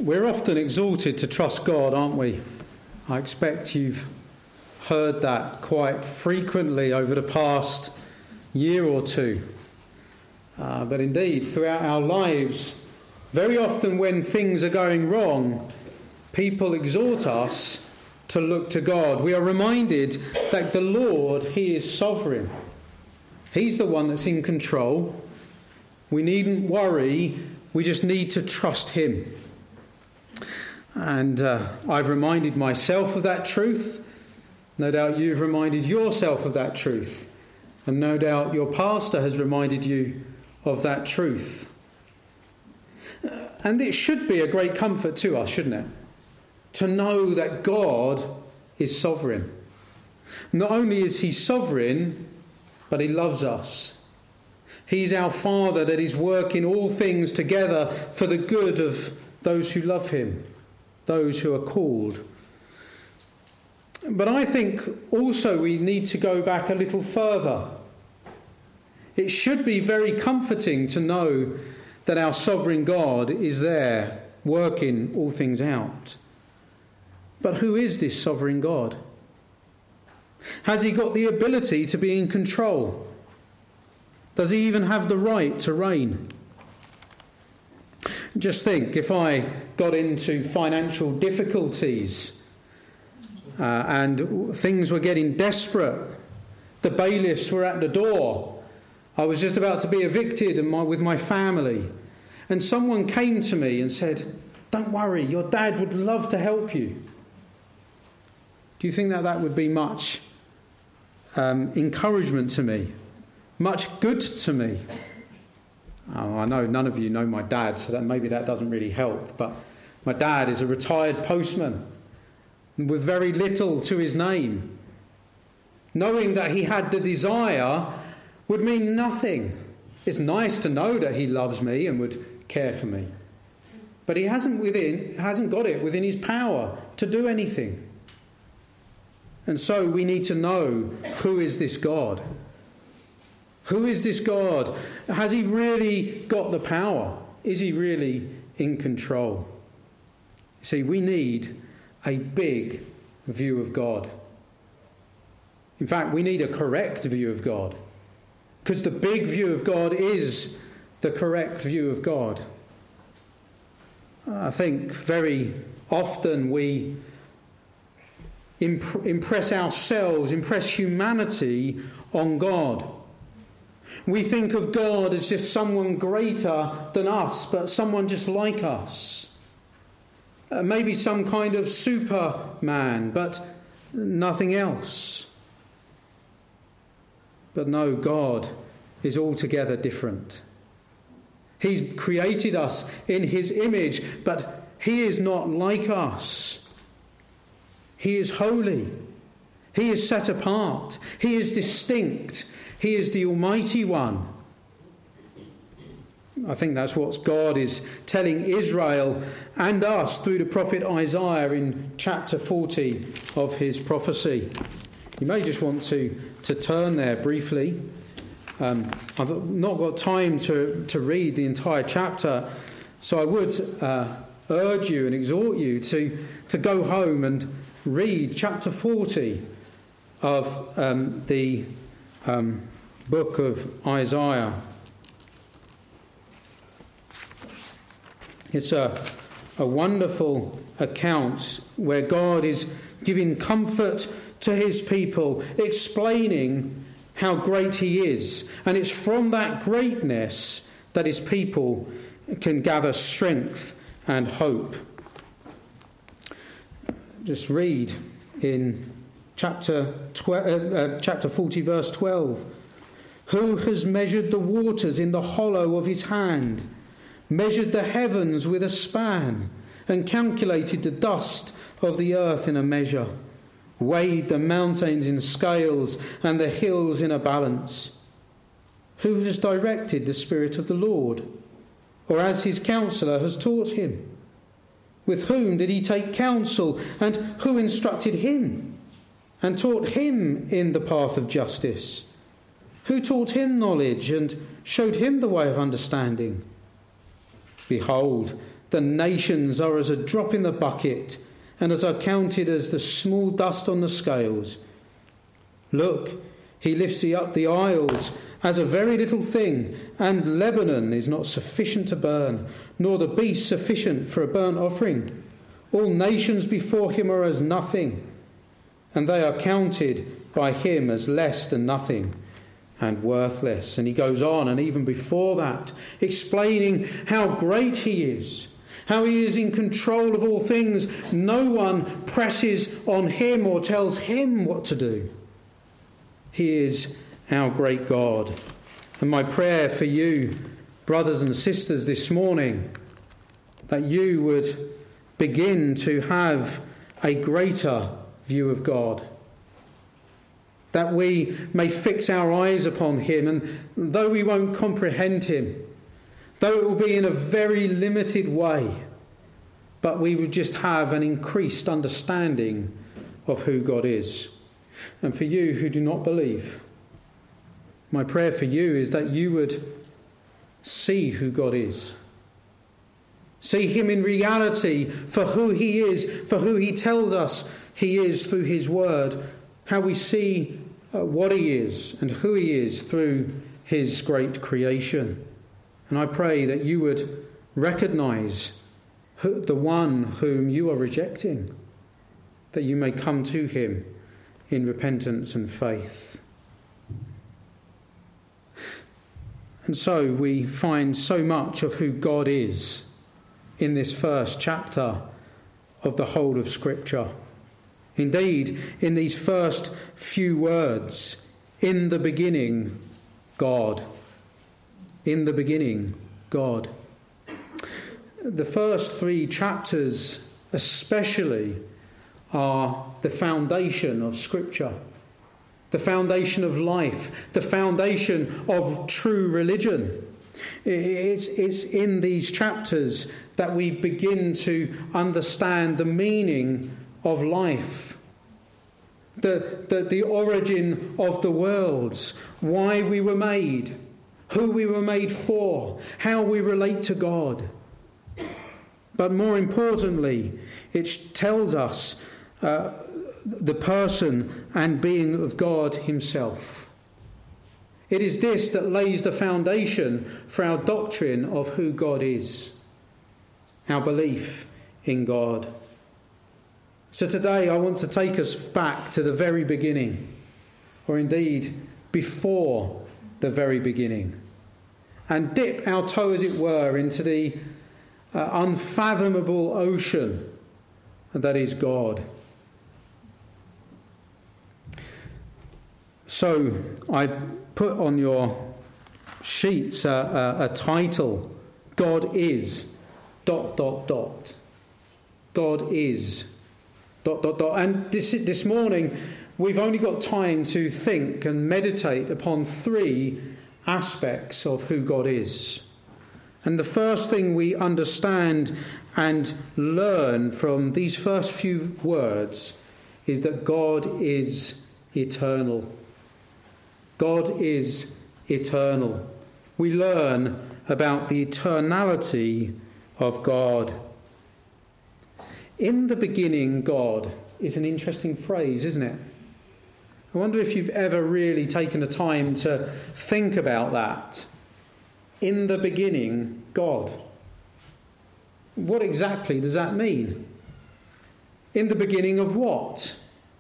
We're often exhorted to trust God, aren't we? I expect you've heard that quite frequently over the past year or two. But indeed, throughout our lives, very often when things are going wrong, people exhort us to look to God. We are reminded that the Lord, He is sovereign. He's the one that's in control. We needn't worry. We just need to trust Him. And I've reminded myself of that truth. No doubt you've reminded yourself of that truth. And no doubt your pastor has reminded you of that truth. And it should be a great comfort to us, shouldn't it? To know that God is sovereign. Not only is He sovereign, but He loves us. He's our Father that is working all things together for the good of those who love Him, those who are called. But I think also we need to go back a little further. It should be very comforting to know that our sovereign God is there working all things out. But who is this sovereign God? Has He got the ability to be in control? Does He even have the right to reign? Just think, if I got into financial difficulties and things were getting desperate, the bailiffs were at the door, I was just about to be evicted with my family, and someone came to me and said, "Don't worry, your dad would love to help you." Do you think that would be much encouragement to me? Much good to me? Oh, I know none of you know my dad, so maybe that doesn't really help. But my dad is a retired postman with very little to his name. Knowing that he had the desire would mean nothing. It's nice to know that he loves me and would care for me. But he hasn't got it within his power to do anything. And so we need to know, who is this God? Who is this God? Has He really got the power? Is He really in control? See, we need a big view of God. In fact, we need a correct view of God. Because the big view of God is the correct view of God. I think very often we impress ourselves, impress humanity on God. We think of God as just someone greater than us, but someone just like us. Maybe some kind of Superman, but nothing else. But no, God is altogether different. He's created us in His image, but He is not like us. He is holy. He is set apart. He is distinct. He is the Almighty One. I think that's what God is telling Israel and us through the prophet Isaiah in chapter 40 of his prophecy. You may just want to turn there briefly. I've not got time to read the entire chapter, so I would urge you and exhort you to go home and read chapter 40 of the book of Isaiah. It's a wonderful account where God is giving comfort to His people, explaining how great He is. And it's from that greatness that His people can gather strength and hope. Just read in chapter 40, verse 12. Who has measured the waters in the hollow of His hand, measured the heavens with a span, and calculated the dust of the earth in a measure, weighed the mountains in scales and the hills in a balance? Who has directed the Spirit of the Lord, or as His counselor has taught Him? With whom did He take counsel, and who instructed Him and taught Him in the path of justice? Who taught Him knowledge and showed Him the way of understanding? Behold, The nations are as a drop in the bucket, and as are counted as the small dust on the scales. Look, he lifts up the isles as a very little thing, and Lebanon is not sufficient to burn, nor the beast sufficient for a burnt offering. All nations before him are as nothing, and they are counted by him as less than nothing and worthless. And he goes on, and even before that, explaining how great he is, how he is in control of all things. No one presses on him or tells him what to do. He is our great God. And my prayer for you, brothers and sisters, this morning, that you would begin to have a greater view of God, that we may fix our eyes upon him, and though we won't comprehend him, though it will be in a very limited way, but we would just have an increased understanding of who God is. And for you who do not believe, my prayer for you is that you would see who God is. See him in reality for who he is, for who he tells us he is through his word, how we see what he is and who he is through his great creation. And I pray that you would recognise the one whom you are rejecting, that you may come to him in repentance and faith. And so we find so much of who God is in this first chapter of the whole of Scripture. Indeed, in these first few words, in the beginning, God. In the beginning, God. The first 3 chapters especially are the foundation of Scripture, the foundation of life, the foundation of true religion. It's in these chapters that we begin to understand the meaning of life, the origin of the worlds, why we were made, who we were made for, how we relate to God. But more importantly, it tells us the person and being of God himself. It is this that lays the foundation for our doctrine of who God is, our belief in God. So today I want to take us back to the very beginning, or indeed before the very beginning, and dip our toe, as it were, into the unfathomable ocean that is God. So I put on your sheets a title: God is ... God is ... And this morning we've only got time to think and meditate upon 3 aspects of who God is. And the first thing we understand and learn from these first few words is that God is eternal. God is eternal. We learn about the eternality of God. In the beginning, God is an interesting phrase, isn't it? I wonder if you've ever really taken the time to think about that. In the beginning, God. What exactly does that mean? In the beginning of what?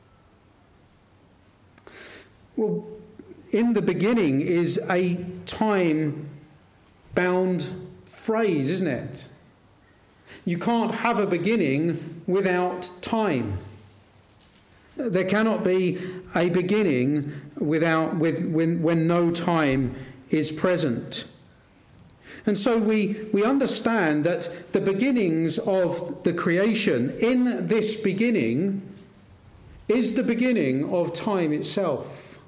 Well, in the beginning is a time-bound phrase, isn't it? You can't have a beginning without time. There cannot be a beginning when no time is present. And so we understand that the beginnings of the creation, in this beginning, is the beginning of time itself.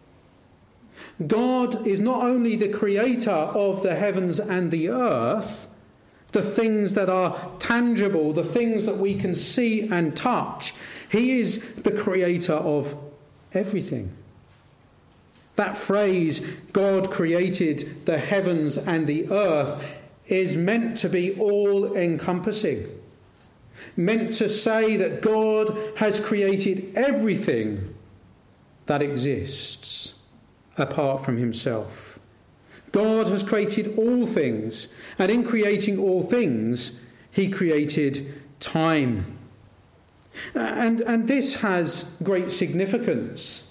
God is not only the creator of the heavens and the earth, the things that are tangible, the things that we can see and touch. He is the creator of everything. That phrase, God created the heavens and the earth, is meant to be all-encompassing, meant to say that God has created everything that exists apart from himself. God has created all things, and in creating all things, he created time. And this has great significance.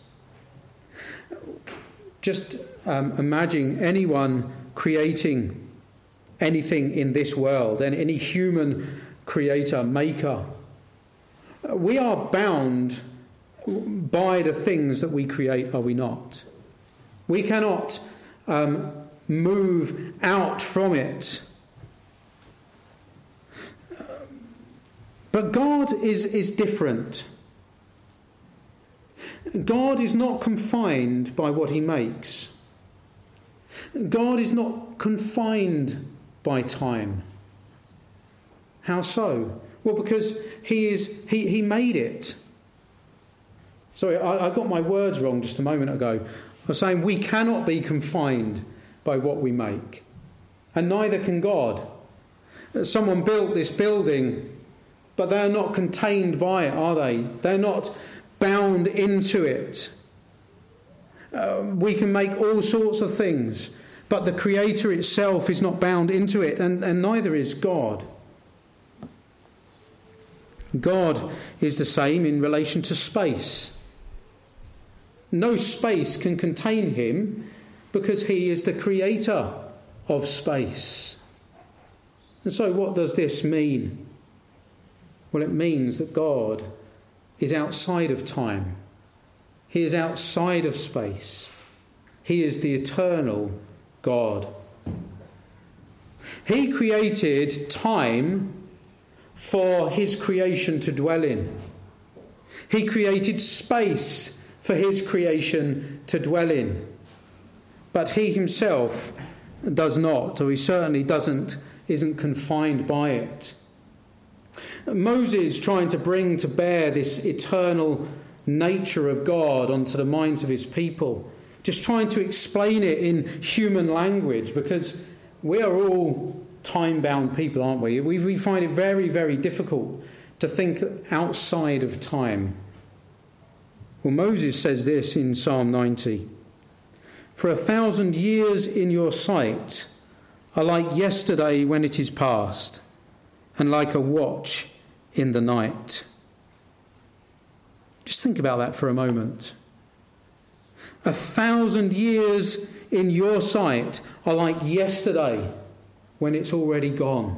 Just imagine anyone creating anything in this world, and any human creator, maker. We are bound by the things that we create, are we not? We cannot move out from it. But God is different. God is not confined by what he makes. God is not confined by time. How so? Well, because he made it. Sorry, I got my words wrong just a moment ago. I was saying we cannot be confined by what we make. And neither can God. Someone built this building, but they're not contained by it, are they? They're not bound into it. We can make all sorts of things, but the Creator itself is not bound into it, and neither is God. God is the same in relation to space. No space can contain him because he is the creator of space. And so what does this mean? Well, it means that God is outside of time. He is outside of space. He is the eternal God. He created time for his creation to dwell in. He created space for his creation to dwell in. But he himself does not, or he certainly isn't confined by it. Moses, trying to bring to bear this eternal nature of God onto the minds of his people, just trying to explain it in human language, because we are all time-bound people, aren't we? We find it very, very difficult to think outside of time. Well, Moses says this in Psalm 90. For 1,000 years in your sight are like yesterday when it is past, and like a watch in the night. Just think about that for a moment. 1,000 years in your sight are like yesterday when it's already gone.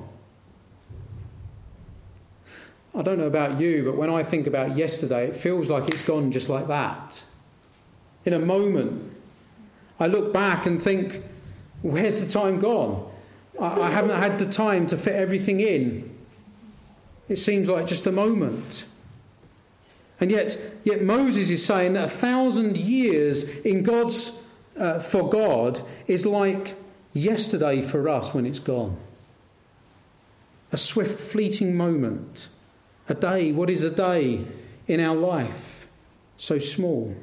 I don't know about you, but when I think about yesterday, it feels like it's gone just like that. In a moment, I look back and think, where's the time gone? I haven't had the time to fit everything in. It seems like just a moment. And yet Moses is saying that 1,000 years in for God is like yesterday for us when it's gone. A swift, fleeting moment. A day, what is a day in our life? So small.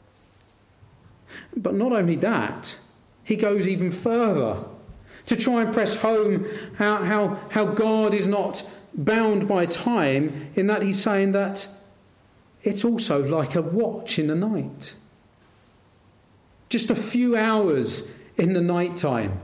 But not only that, he goes even further to try and press home how God is not bound by time, in that he's saying that it's also like a watch in the night. Just a few hours in the night time.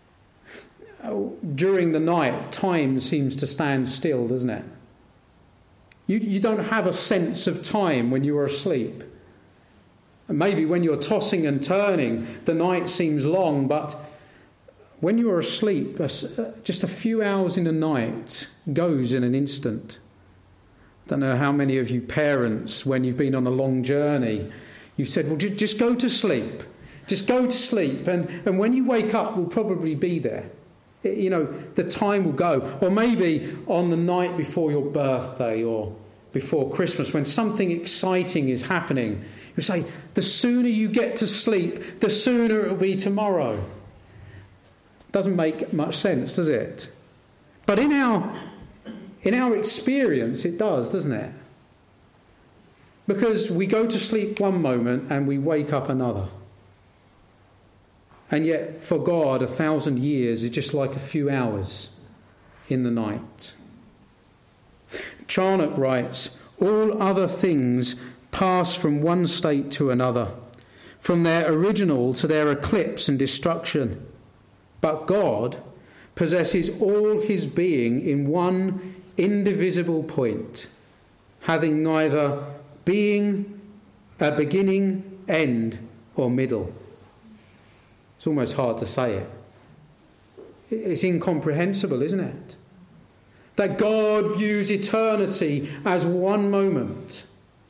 During the night, time seems to stand still, doesn't it? You don't have a sense of time when you are asleep. Maybe when you're tossing and turning, the night seems long, but when you are asleep, just a few hours in the night goes in an instant. I don't know how many of you parents, when you've been on a long journey, you've said, well, just go to sleep. Just go to sleep, and when you wake up, we'll probably be there. The time will go. Or maybe on the night before your birthday or before Christmas, when something exciting is happening, you say, the sooner you get to sleep, the sooner it will be tomorrow. Doesn't make much sense, does it? But in our experience, it does, doesn't it? Because we go to sleep one moment and we wake up another. And yet for God 1,000 years is just like a few hours in the night. Charnock writes, all other things pass from one state to another, from their original to their eclipse and destruction. But God possesses all his being in one indivisible point, having neither being, a beginning, end, or middle. It's almost hard to say it. It's incomprehensible, isn't it? That God views eternity as one moment.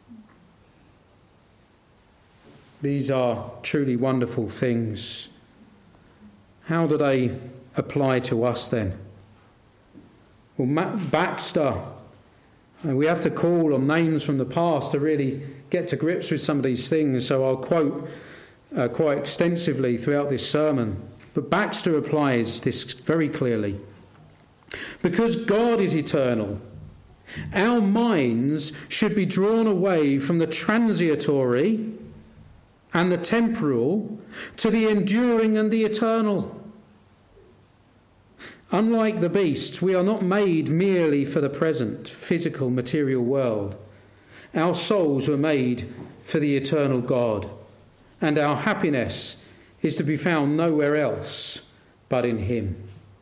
These are truly wonderful things. How do they apply to us then? Well, Matt Baxter, we have to call on names from the past to really get to grips with some of these things, so I'll quote quite extensively throughout this sermon. But Baxter applies this very clearly. Because God is eternal, our minds should be drawn away from the transitory and the temporal to the enduring and the eternal. Unlike the beasts, we are not made merely for the present, physical, material world. Our souls were made for the eternal God, and our happiness is to be found nowhere else but in him.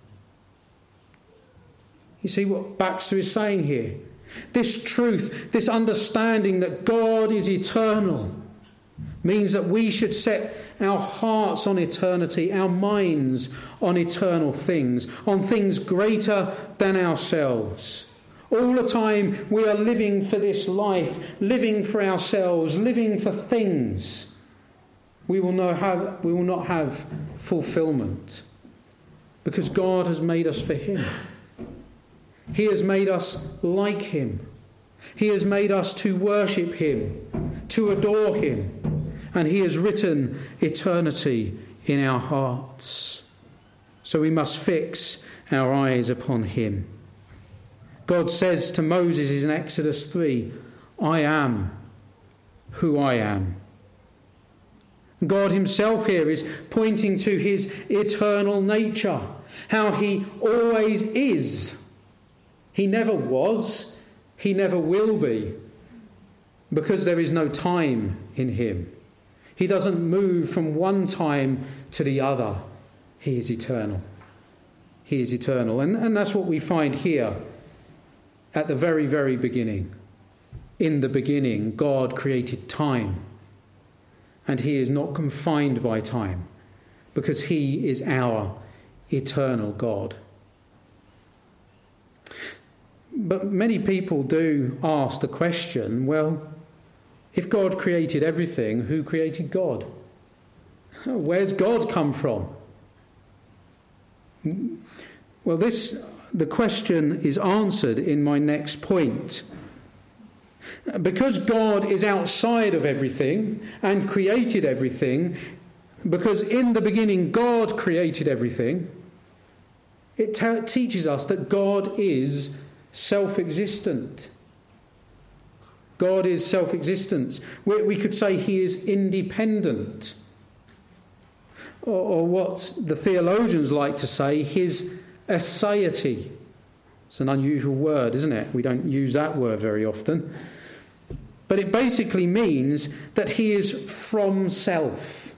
You see what Baxter is saying here? This truth, this understanding that God is eternal, means that we should set our hearts on eternity, our minds on eternal things, on things greater than ourselves. All the time we are living for this life, living for ourselves, living for things. We will not have fulfillment, because God has made us for him. He has made us like him. He has made us to worship him, to adore him, and he has written eternity in our hearts. So we must fix our eyes upon him. God says to Moses in Exodus 3, I am who I am. God himself here is pointing to his eternal nature, how he always is. He never was, he never will be, because there is no time in him. He doesn't move from one time to the other. He is eternal. He is eternal. And that's what we find here at the very, very beginning. In the beginning, God created time. And he is not confined by time, because he is our eternal God. But many people do ask the question, well, if God created everything, who created God? Where's God come from? Well, the question is answered in my next point. Because God is outside of everything and created everything, because in the beginning God created everything, it teaches us that God is self-existent. God is self-existent. We could say he is independent. Or what the theologians like to say, his aseity. It's an unusual word, isn't it? We don't use that word very often. But it basically means that he is from self.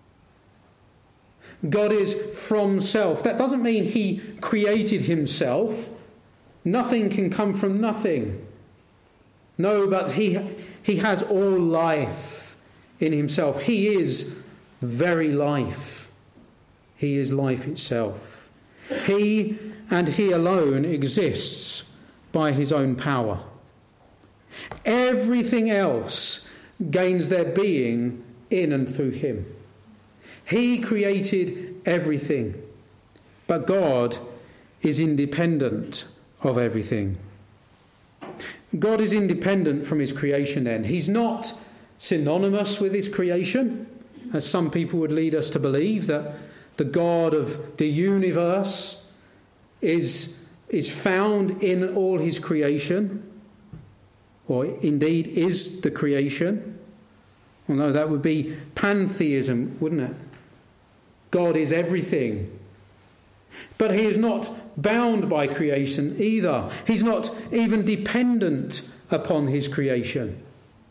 God is from self. That doesn't mean he created himself. Nothing can come from nothing. No, but he has all life in himself. He is very life. He is life itself. He and he alone exists by his own power. Everything else gains their being in and through him. He created everything, but God is independent of everything. God is independent from his creation then. He's not synonymous with his creation, as some people would lead us to believe, that the God of the universe is found in all his creation, or indeed is the creation. Well, no, that would be pantheism, wouldn't it? God is everything. But he is not bound by creation either. He's not even dependent upon his creation.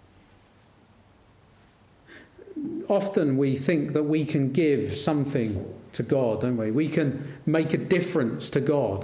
Often we think that we can give something to God, don't we? We can make a difference to God.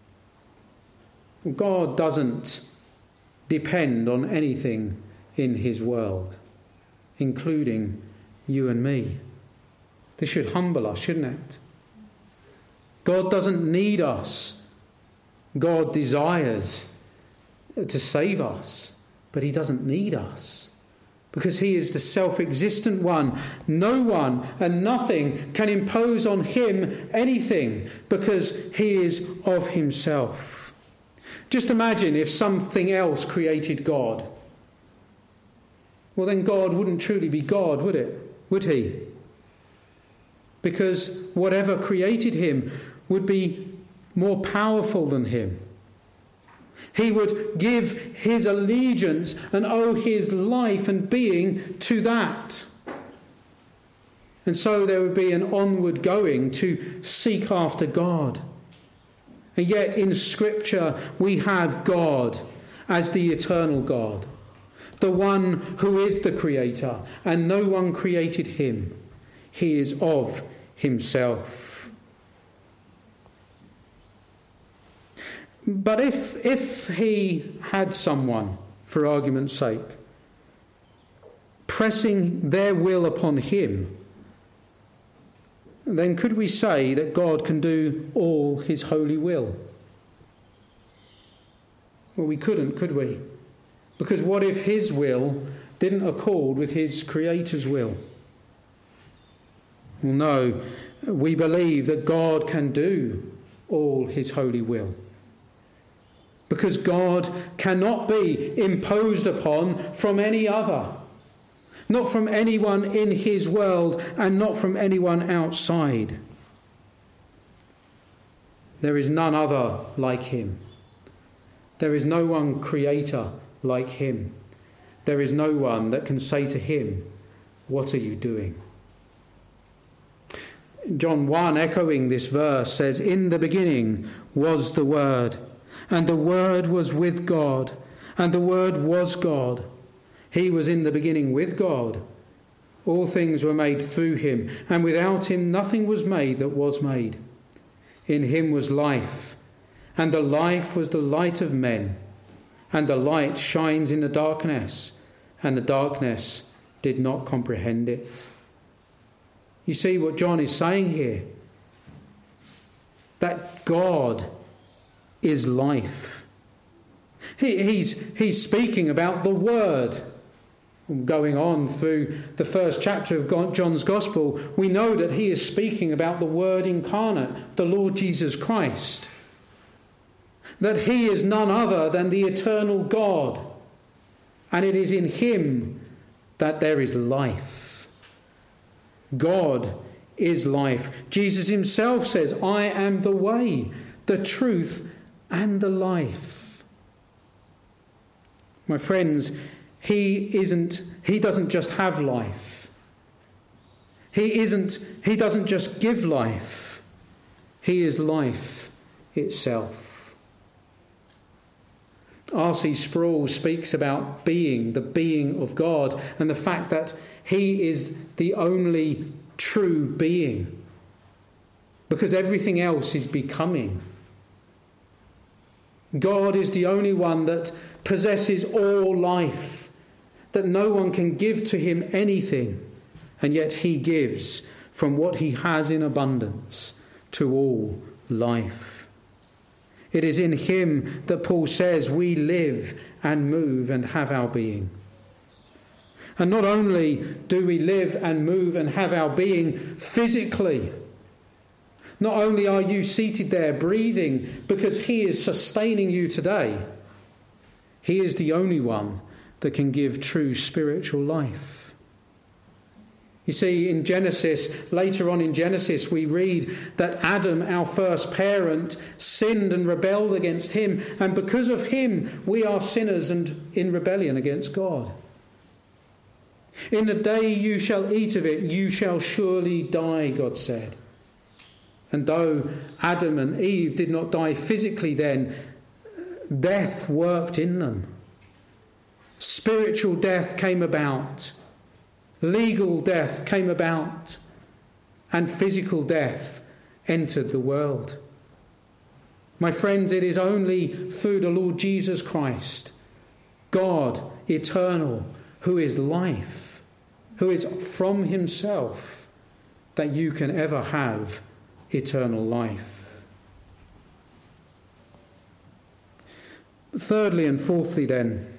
God doesn't depend on anything in his world, including you and me. This should humble us, shouldn't it? God doesn't need us. God desires to save us, but he doesn't need us. Because he is the self-existent one. No one and nothing can impose on him anything because he is of himself. Just imagine if something else created God. Well, then God wouldn't truly be God, would it? Would he? Because whatever created him would be more powerful than him. He would give his allegiance and owe his life and being to that. And so there would be an onward going to seek after God. And yet in Scripture we have God as the eternal God, the one who is the Creator, and no one created him. He is of himself. But if he had someone, for argument's sake, pressing their will upon him, then could we say that God can do all his holy will? Well, we couldn't, could we? Because what if his will didn't accord with his Creator's will? Well, no, we believe that God can do all his holy will. Because God cannot be imposed upon from any other. Not from anyone in his world and not from anyone outside. There is none other like him. There is no one creator like him. There is no one that can say to him, "What are you doing?" John 1, echoing this verse, says, "In the beginning was the Word, and the Word was with God, and the Word was God. He was in the beginning with God. All things were made through him, and without him nothing was made that was made. In him was life, and the life was the light of men. And the light shines in the darkness, and the darkness did not comprehend it." You see what John is saying here? That God is life. He's speaking about the Word. Going on through the first chapter of John's Gospel, we know that he is speaking about the Word incarnate, the Lord Jesus Christ. That he is none other than the eternal God. And it is in him that there is life. God is life. Jesus himself says, "I am the way, the truth, and the life." My friends, he doesn't just have life. He doesn't just give life. He is life itself. R.C. Sproul speaks about being, the being of God, and the fact that he is the only true being, because everything else is becoming. God is the only one that possesses all life, that no one can give to him anything, and yet he gives from what he has in abundance to all life. It is in him that Paul says we live and move and have our being. And not only do we live and move and have our being physically, not only are you seated there breathing because he is sustaining you today, he is the only one that can give true spiritual life. You see, in Genesis, later on in Genesis, we read that Adam, our first parent, sinned and rebelled against him, and because of him, we are sinners and in rebellion against God. In the day you shall eat of it, you shall surely die, God said. And though Adam and Eve did not die physically then, death worked in them. Spiritual death came about. Legal death came about. And physical death entered the world. My friends, it is only through the Lord Jesus Christ, God eternal, who is life, who is from himself, that you can ever have eternal life. Thirdly and fourthly then,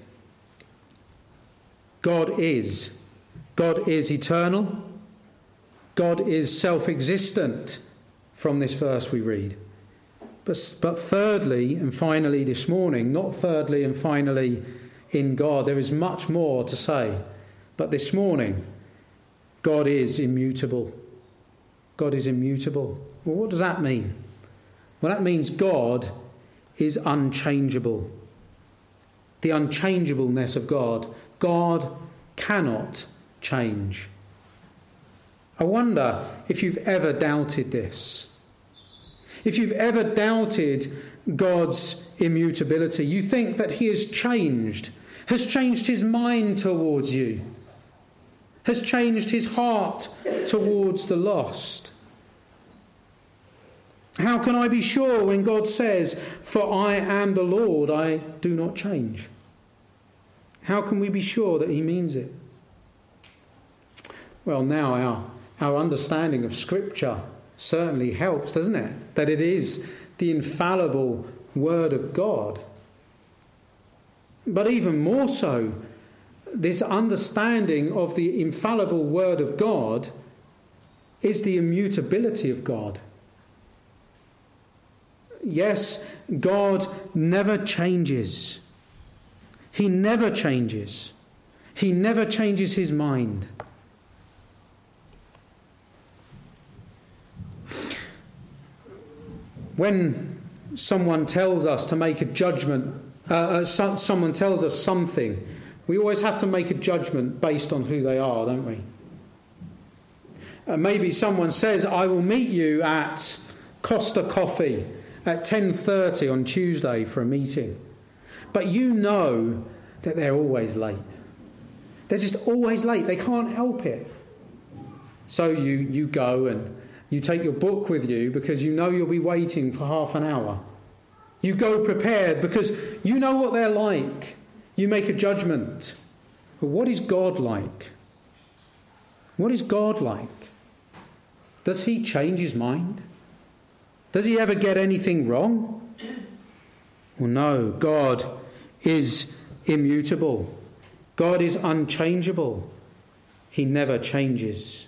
God is eternal. God is self-existent from this verse we read. But thirdly and finally this morning, not thirdly and finally in God, there is much more to say. But this morning, God is immutable. God is immutable. Well, what does that mean? Well, that means God is unchangeable. The unchangeableness of God. God cannot change. I wonder if you've ever doubted this. If you've ever doubted God's immutability, you think that he has changed his mind towards you, has changed his heart towards the lost. How can I be sure when God says, "For I am the Lord, I do not change"? How can we be sure that he means it? Well, now our understanding of Scripture certainly helps, doesn't it? That it is the infallible Word of God. But even more so, this understanding of the infallible Word of God is the immutability of God. Yes, God never changes. He never changes. He never changes his mind. When someone tells us to make a judgment, someone tells us something, we always have to make a judgment based on who they are, don't we? Maybe someone says, "I will meet you at Costa Coffee at 10:30 on Tuesday for a meeting." But you know that they're always late. They're just always late. They can't help it. So you go and you take your book with you because you know you'll be waiting for half an hour. You go prepared because you know what they're like. You make a judgment. But what is God like? What is God like? Does he change his mind? Does he ever get anything wrong? Well, no, God is immutable. God is unchangeable. He never changes.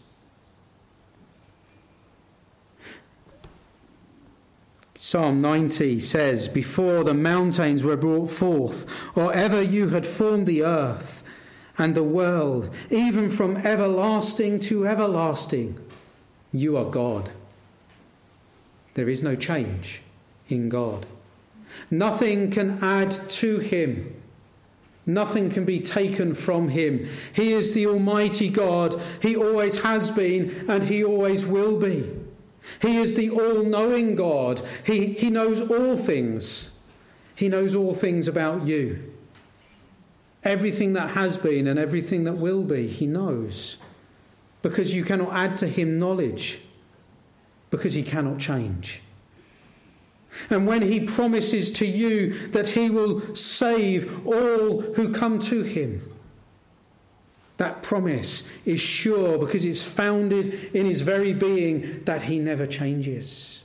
Psalm 90 says, "Before the mountains were brought forth, or ever you had formed the earth and the world, even from everlasting to everlasting, you are God." There is no change in God. Nothing can add to him. Nothing can be taken from him. He is the Almighty God. He always has been and he always will be. He is the all-knowing God. He knows all things. He knows all things about you. Everything that has been and everything that will be, he knows. Because you cannot add to him knowledge. Because he cannot change. And when he promises to you that he will save all who come to him, that promise is sure because it's founded in his very being that he never changes.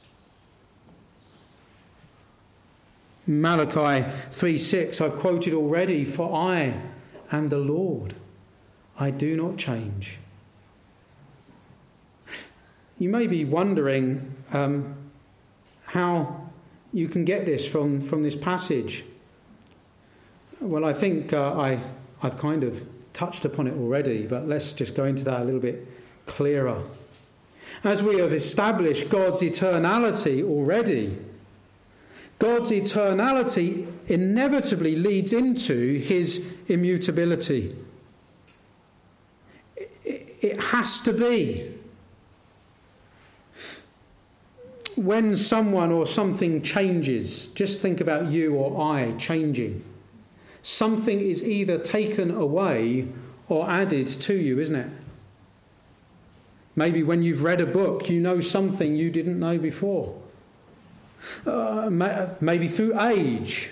Malachi 3:6, I've quoted already, "For I am the Lord, I do not change." You may be wondering how you can get this from this passage. Well, I think I've kind of touched upon it already, but let's just go into that a little bit clearer. As we have established God's eternality already, God's eternality inevitably leads into his immutability. It has to be. When someone or something changes, just think about you or I changing. Something is either taken away or added to you, isn't it? Maybe when you've read a book, you know something you didn't know before. Maybe through age.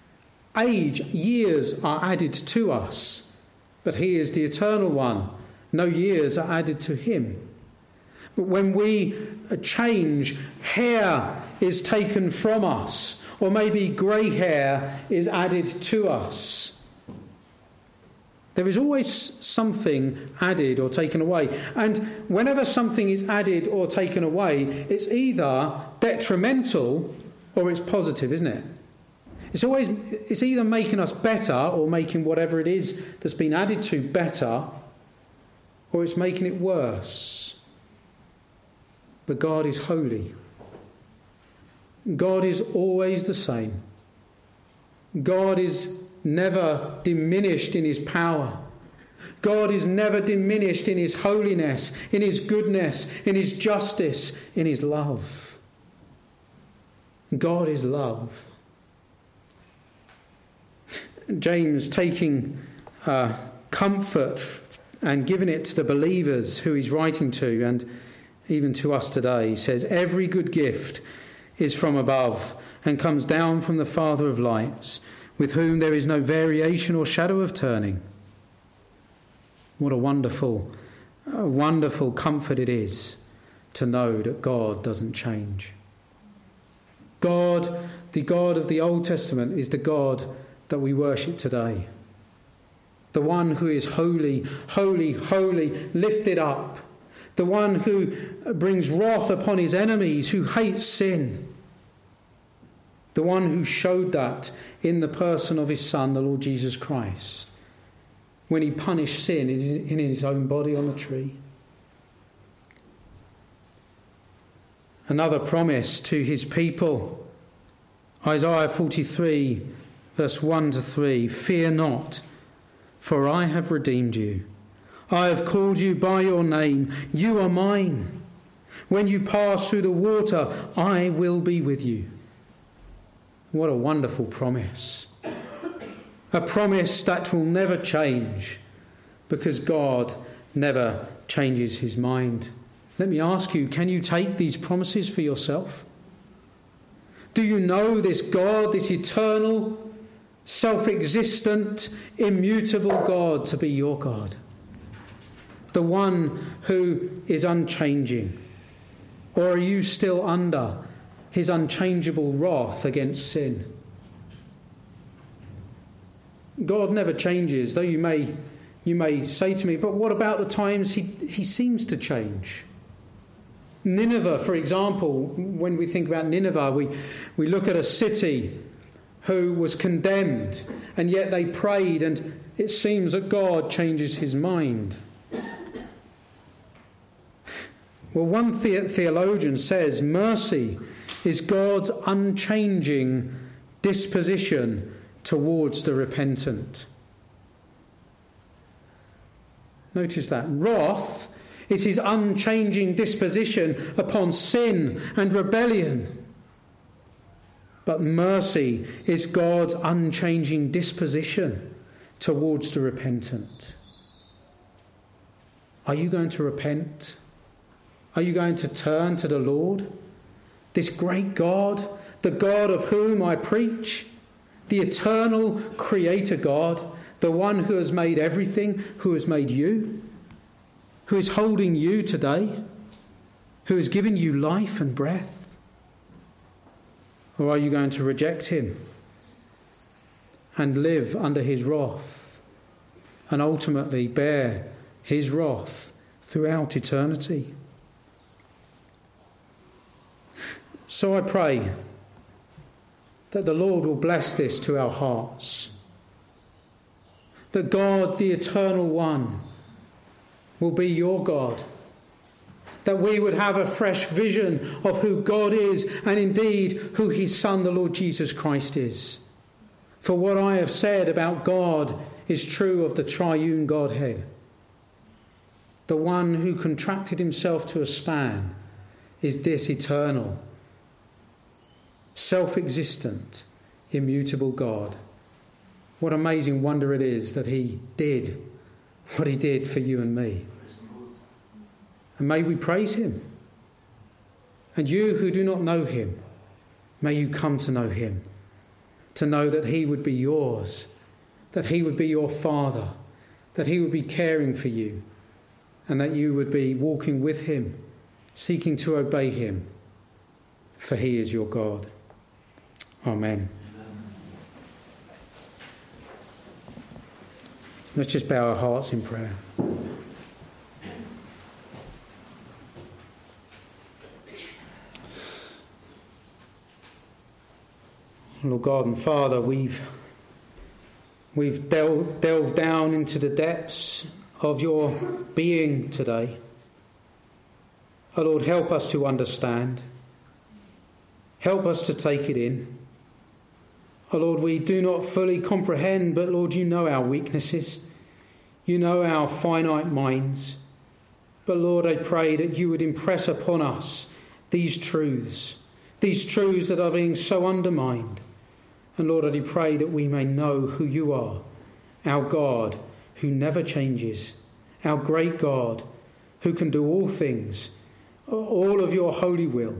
Years are added to us, but he is the eternal one. No years are added to him. But when we change, hair is taken from us, or maybe grey hair is added to us. There is always something added or taken away. And whenever something is added or taken away, it's either detrimental or it's positive, isn't it? It's either making us better or making whatever it is that's been added to better, or it's making it worse. But God is holy. God is always the same. God is never diminished in his power. God is never diminished in his holiness, in his goodness, in his justice, in his love. God is love. James, taking comfort and giving it to the believers who he's writing to, and even to us today, says, every good gift is from above and comes down from the Father of lights, with whom there is no variation or shadow of turning. What a wonderful comfort it is to know that God doesn't change. God, the God of the Old Testament, is the God that we worship today. The one who is holy, holy, holy, lifted up. The one who brings wrath upon his enemies, who hates sin. The one who showed that in the person of his Son, the Lord Jesus Christ, when he punished sin in his own body on the tree. Another promise to his people, Isaiah 43, verse 1 to 3, fear not, for I have redeemed you. I have called you by your name. You are mine. When you pass through the water, I will be with you. What a wonderful promise. A promise that will never change, because God never changes his mind. Let me ask you, can you take these promises for yourself? Do you know this God, this eternal, self-existent, immutable God to be your God? The one who is unchanging? Or are you still under his unchangeable wrath against sin? God never changes, though you may say to me, but what about the times he seems to change? Nineveh, for example, when we think about Nineveh, we look at a city who was condemned, and yet they prayed, and it seems that God changes his mind. Well, one theologian says mercy is God's unchanging disposition towards the repentant. Notice that. Wrath is his unchanging disposition upon sin and rebellion. But mercy is God's unchanging disposition towards the repentant. Are you going to repent? Are you going to turn to the Lord? This great God, the God of whom I preach, the eternal creator God, the one who has made everything, who has made you, who is holding you today, who has given you life and breath? Or are you going to reject him and live under his wrath and ultimately bear his wrath throughout eternity? So I pray that the Lord will bless this to our hearts, that God, the Eternal One, will be your God, that we would have a fresh vision of who God is and indeed who his Son, the Lord Jesus Christ, is. For what I have said about God is true of the triune Godhead. the one who contracted himself to a span, is this eternal, self-existent, immutable God. What amazing wonder it is that he did what he did for you and me. And may we praise him. And you who do not know him, may you come to know him, to know that he would be yours, that he would be your Father, that he would be caring for you, and that you would be walking with him, seeking to obey him, for he is your God. Amen. Let's just bow our hearts in prayer. Lord God and Father, we've delved down into the depths of your being today. Oh Lord, help us to understand. Help us to take it in. Oh Lord, we do not fully comprehend, but Lord, you know our weaknesses. You know our finite minds. But Lord, I pray that you would impress upon us these truths that are being so undermined. And Lord, I do pray that we may know who you are, our God who never changes, our great God who can do all things, all of your holy will.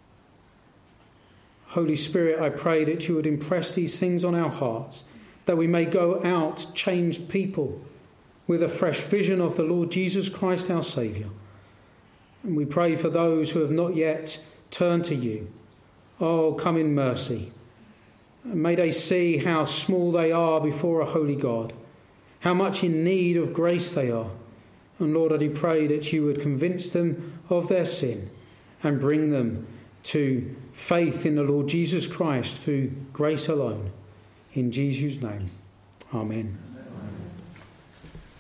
Holy Spirit, I pray that you would impress these things on our hearts, that we may go out changed people with a fresh vision of the Lord Jesus Christ, our Saviour. And we pray for those who have not yet turned to you. Oh, come in mercy. And may they see how small they are before a holy God, how much in need of grace they are. And Lord, I do pray that you would convince them of their sin and bring them to faith in the Lord Jesus Christ through grace alone. In Jesus' name, amen.